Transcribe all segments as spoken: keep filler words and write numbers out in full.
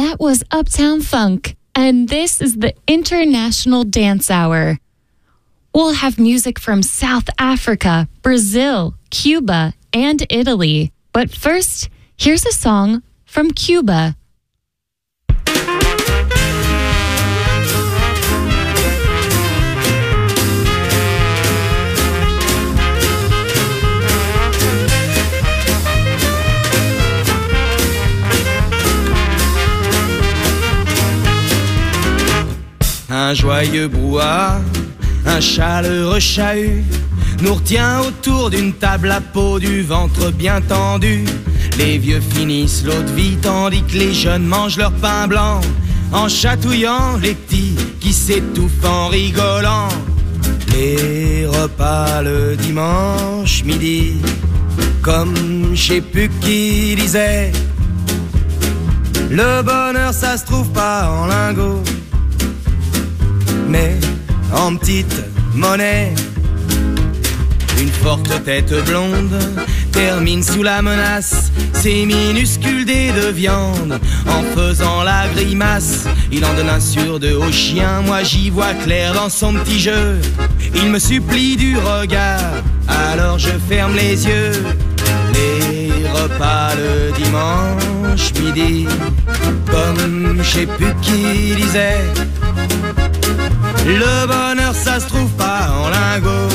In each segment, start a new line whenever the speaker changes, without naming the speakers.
That was Uptown Funk, and this is the International Dance Hour. We'll have music from South Africa, Brazil, Cuba, and Italy. But first, here's a song from Cuba.
Un joyeux brouhaha, un chaleureux chahut nous retient autour d'une table à peau, du ventre bien tendu. Les vieux finissent l'eau de vie tandis que les jeunes mangent leur pain blanc, en chatouillant les petits qui s'étouffent en rigolant. Les repas le dimanche midi, comme je sais plus qui disait, le bonheur ça se trouve pas en lingots, mais en petite monnaie. Une forte tête blonde termine sous la menace ses minuscules dés de viande en faisant la grimace. Il en donne un sur deux au chien, moi j'y vois clair dans son petit jeu. Il me supplie du regard, alors je ferme les yeux. Les repas le dimanche midi, comme je sais plus qui disait, le bonheur ça se trouve pas en lingots,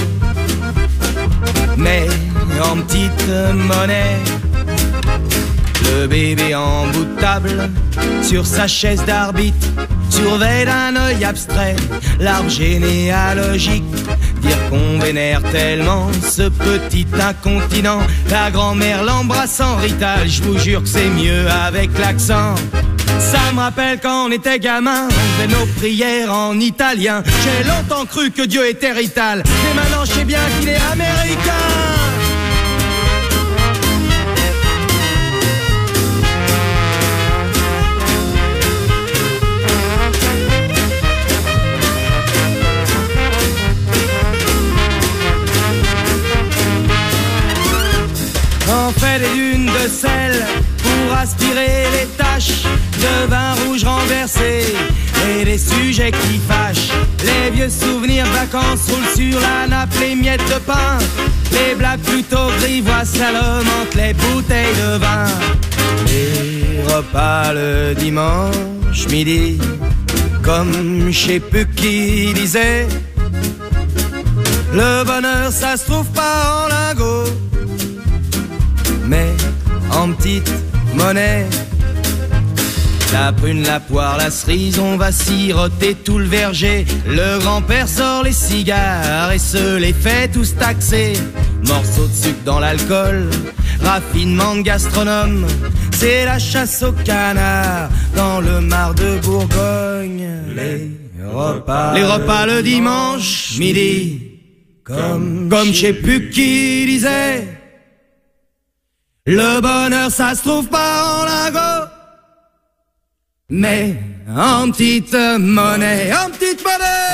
mais en petite monnaie. Le bébé en bout de table, sur sa chaise d'arbitre, surveille d'un œil abstrait l'arbre généalogique. Dire qu'on vénère tellement ce petit incontinent, la grand-mère l'embrasse en rital, je vous jure que c'est mieux avec l'accent. Ça me rappelle quand on était gamin, on faisait nos prières en italien. J'ai longtemps cru que Dieu était rital, mais maintenant je sais bien qu'il est américain. On fait des dunes de sel pour aspirer les taches de vin rouge renversé et des sujets qui fâchent. Les vieux souvenirs de vacances roulent sur la nappe, les miettes de pain, les blagues plutôt grivoises à l'homme entre les bouteilles de vin. Les repas le dimanche midi, comme je sais plus qui disait, le bonheur ça se trouve pas en lingots, mais en petite monnaie. La prune, la poire, la cerise, on va siroter tout le verger. Le grand-père sort les cigares et se les fait tous taxer. Morceaux de sucre dans l'alcool, raffinement de gastronome, c'est la chasse au canard dans le mar de Bourgogne. Les repas, les repas le dimanche midi, comme, comme je sais plus qui disait, le bonheur ça se trouve pas en lingots, mais en petite monnaie, en petite monnaie.